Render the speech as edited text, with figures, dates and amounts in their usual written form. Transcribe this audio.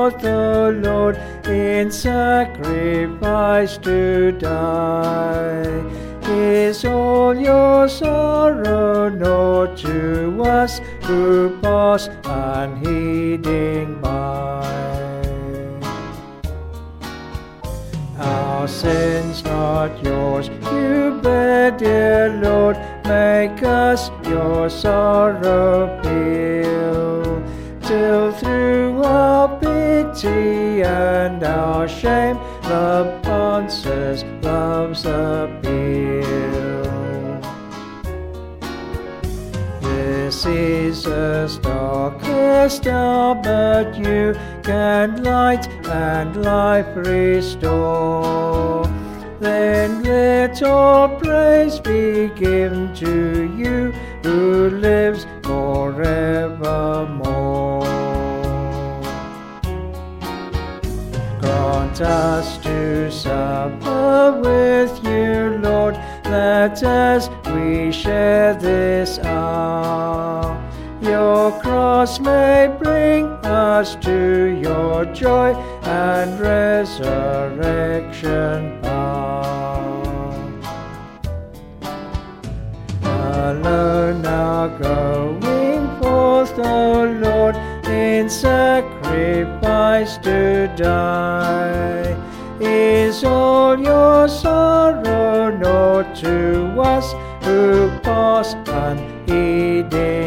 forth, O Lord, in sacrifice to die. Is all your sorrow naught to us who pass unheeding by? Our sins not yours you bear, dear Lord, make us your sorrow feel, till through our pity and our shame love answers love's appeal. This is as darkest hour, but you can light and life restore. Then let all praise be given to you who lives forevermore. Grant us to suffer with you, Lord, that as we share this hour, your cross may bring us to your joy and resurrection power. Alone now going forth, O Lord, in sacrifice to die. Is all your sorrow naught to us who pass unheeding